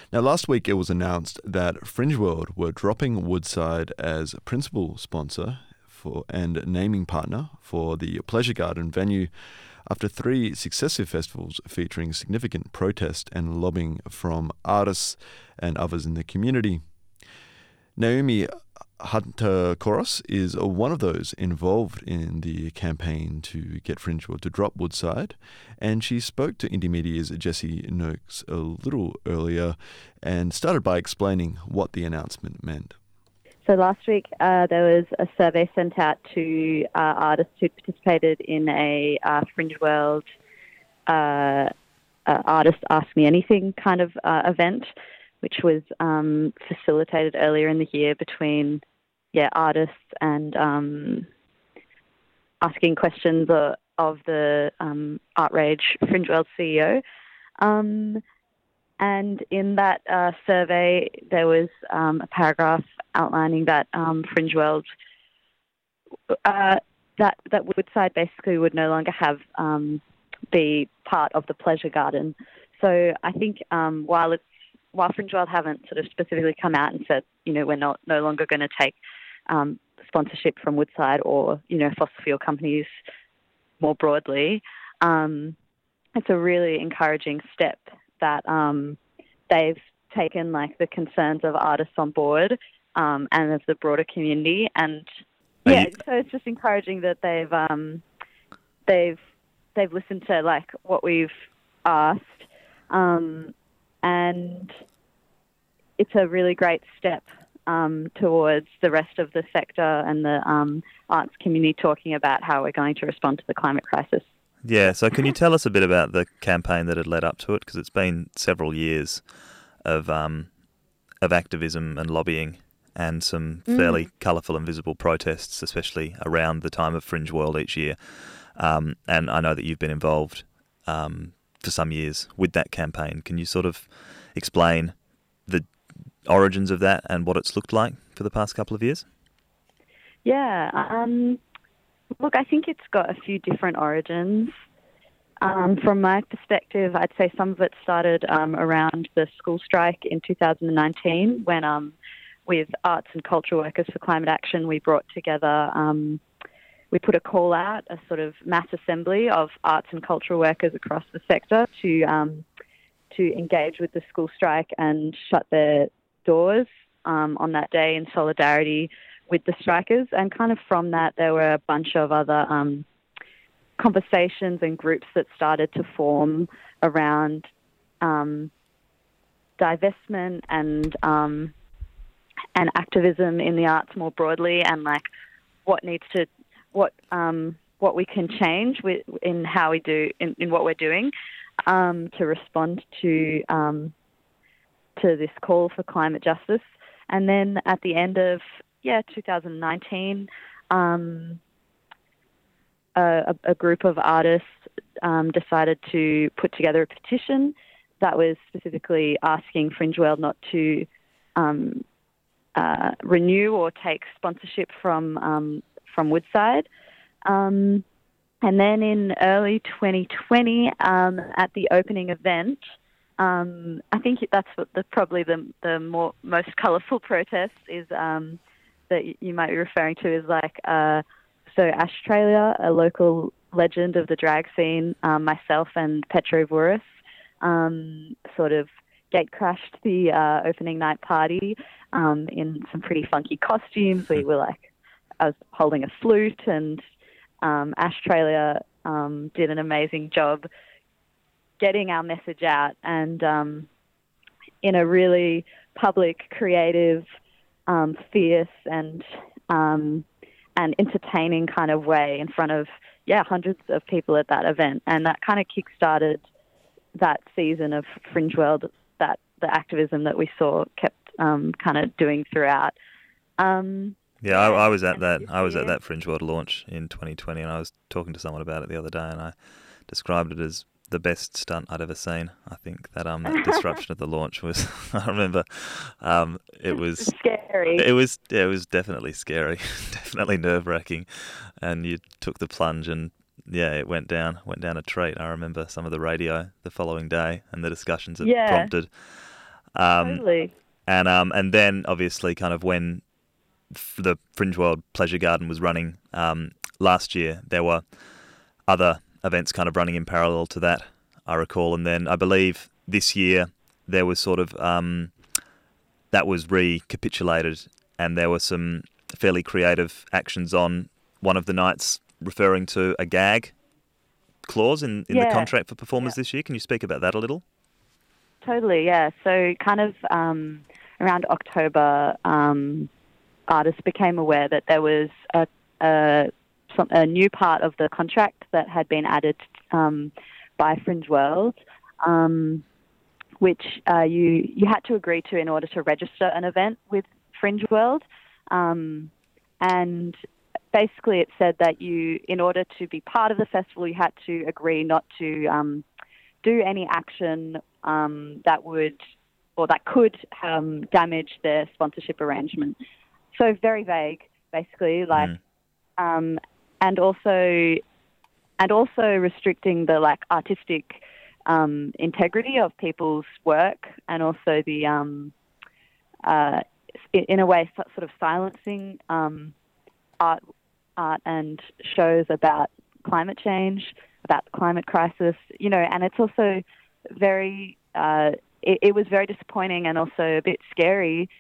Now, last week it was announced that Fringe World were dropping Woodside as principal sponsor and naming partner for the Pleasure Garden venue after 3 successive festivals featuring significant protest and lobbying from artists and others in the community. Naomi Hunter-Koros is one of those involved in the campaign to get Fringe World to drop Woodside, and she spoke to Indie Media's Jesse Noakes a little earlier and started by explaining what the announcement meant. So last week there was a survey sent out to artists who participated in a Fringe World Artist Ask Me Anything kind of event, which was facilitated earlier in the year between artists and asking questions of the Artrage Fringe World CEO. And in that survey, there was a paragraph outlining that Fringe World, that Woodside basically would no longer have be part of the Pleasure Garden. So I think while Fringe World haven't sort of specifically come out and said, we're no longer going to take sponsorship from Woodside or, fossil fuel companies more broadly, it's a really encouraging step that they've taken the concerns of artists on board and of the broader community. And so it's just encouraging that they've listened to what we've asked. And it's a really great step towards the rest of the sector and the arts community talking about how we're going to respond to the climate crisis. Yeah, so can you tell us a bit about the campaign that had led up to it? Because it's been several years of activism and lobbying and some fairly colourful and visible protests, especially around the time of Fringe World each year. And I know that you've been involved for some years with that campaign. Can you sort of explain the origins of that and what it's looked like for the past couple of years? Yeah, look, I think it's got a few different origins. From my perspective, I'd say some of it started around the school strike in 2019 when, with Arts and Cultural Workers for Climate Action, we brought together, we put a call out, a sort of mass assembly of arts and cultural workers across the sector to engage with the school strike and shut their doors on that day in solidarity with the strikers. And kind of from that, there were a bunch of other conversations and groups that started to form around divestment and activism in the arts more broadly, and what we can change in how we do in what we're doing to respond to this call for climate justice. And then at the end of 2019, a group of artists decided to put together a petition that was specifically asking Fringe World not to renew or take sponsorship from Woodside. And then in early 2020, at the opening event, I think that's what probably the most colourful protest is that you might be referring to is so Australia, a local legend of the drag scene, myself and Petro Vuris, sort of gate crashed the opening night party in some pretty funky costumes. We were I was holding a flute, and Australia did an amazing job getting our message out, and in a really public, creative, fierce and entertaining kind of way in front of hundreds of people at that event. And that kind of kick-started that season of Fringe World, that the activism that we saw kept kind of doing throughout. I was at that. I was at that Fringe World launch in 2020, and I was talking to someone about it the other day, and I described it as the best stunt I'd ever seen. I think that that disruption of the launch was. I remember it was scary. It was definitely scary, definitely nerve-wracking, and you took the plunge, and it went down a treat. I remember some of the radio the following day and the discussions it prompted. Totally. And then obviously kind of when the Fringe World Pleasure Garden was running last year, there were other events kind of running in parallel to that, I recall. And then I believe this year there was sort of that was recapitulated, and there were some fairly creative actions on one of the nights referring to a gag clause in the contract for performers this year. Can you speak about that a little? Totally, yeah. So kind of around October, artists became aware that there was a new part of the contract that had been added by Fringe World, which you had to agree to in order to register an event with Fringe World. And basically it said that in order to be part of the festival, you had to agree not to do any action that could damage their sponsorship arrangement. So very vague, basically, and also restricting the artistic integrity of people's work, and also the in a way sort of silencing art and shows about climate change, about the climate crisis, and it's also very it was very disappointing and also a bit scary,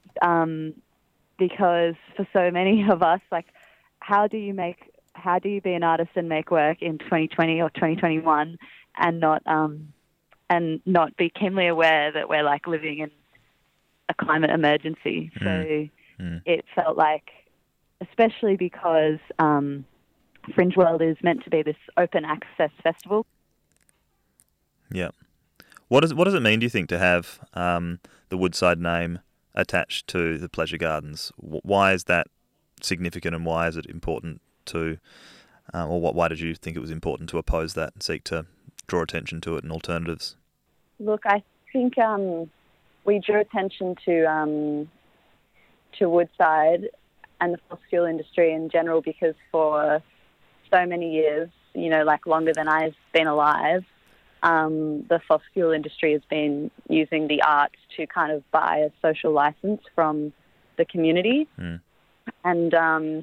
because for so many of us, how do you be an artist and make work in 2020 or 2021 and not be keenly aware that we're living in a climate emergency? So it felt like, especially because Fringe World is meant to be this open access festival. Yeah. What does it mean, do you think, to have the Woodside name attached to the pleasure gardens? Why is that significant, and why is it important to, why did you think it was important to oppose that and seek to draw attention to it and alternatives? Look, I think we drew attention to Woodside and the fossil fuel industry in general because for so many years, longer than I've been alive, the fossil fuel industry has been using the arts to kind of buy a social license from the community. And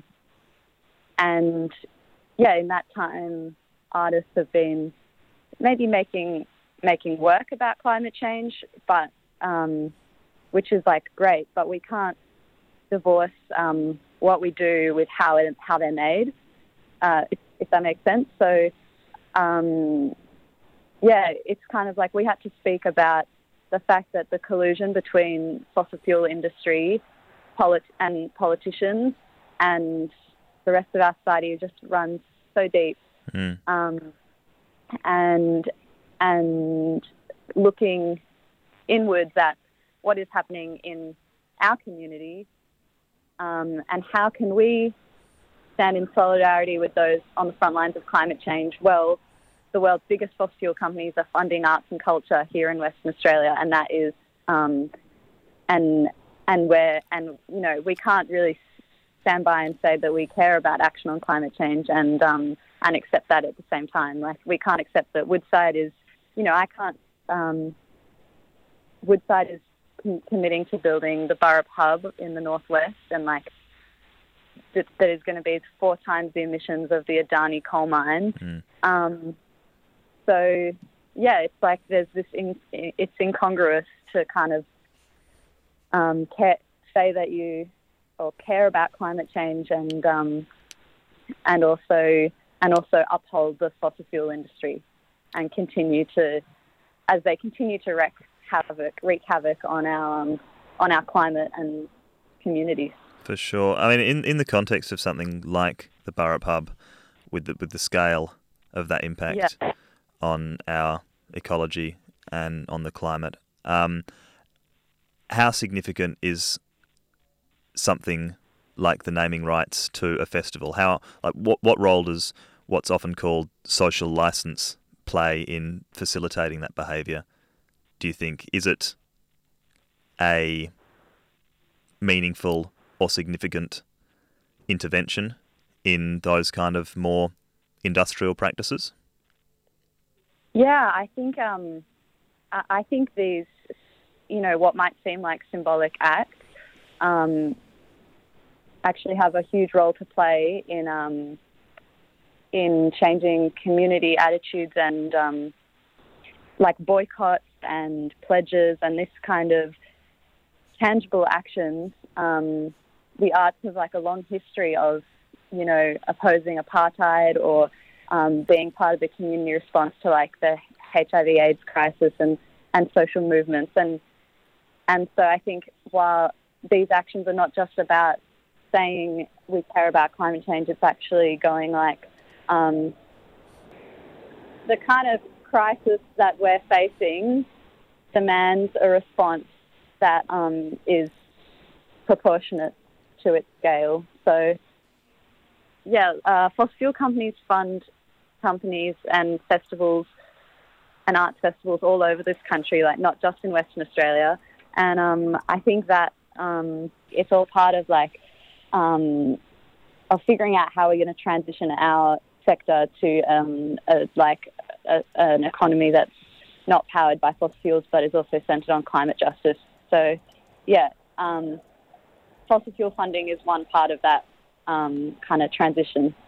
in that time, artists have been maybe making work about climate change, but which is great, but we can't divorce what we do with how they're made, if that makes sense. So it's kind of we had to speak about the fact that the collusion between fossil fuel industry and politicians and the rest of our society just runs so deep. And looking inwards at what is happening in our community, and how can we stand in solidarity with those on the front lines of climate change? Well, the world's biggest fossil fuel companies are funding arts and culture here in Western Australia, and that is, we can't really stand by and say that we care about action on climate change and accept that at the same time. We can't accept that Woodside is, Woodside is committing to building the Burrup Hub in the northwest, and that is going to be 4 times the emissions of the Adani coal mine. So it's there's this. It's incongruous to kind of say that you care about climate change and also uphold the fossil fuel industry and continue to wreak havoc on our climate and communities. For sure. I mean, in the context of something like the Burrup Hub, with the scale of that impact on our ecology and on the climate, how significant is something like the naming rights to a festival? What role does what's often called social license play in facilitating that behaviour? Do you think, is it a meaningful or significant intervention in those kind of more industrial practices? Yeah, I think these what might seem like symbolic acts actually have a huge role to play in changing community attitudes and like boycotts and pledges and this kind of tangible actions. The arts have like a long history of, opposing apartheid or being part of the community response to like the HIV/AIDS crisis and social movements. And so I think while these actions are not just about saying we care about climate change, it's actually going like the kind of crisis that we're facing demands a response that is proportionate to its scale. So, fossil fuel companies fund companies and festivals and arts festivals all over this country, like not just in Western Australia. And I think that it's all part of of figuring out how we're going to transition our sector to an economy that's not powered by fossil fuels, but is also centred on climate justice. So, fossil fuel funding is one part of that kind of transition.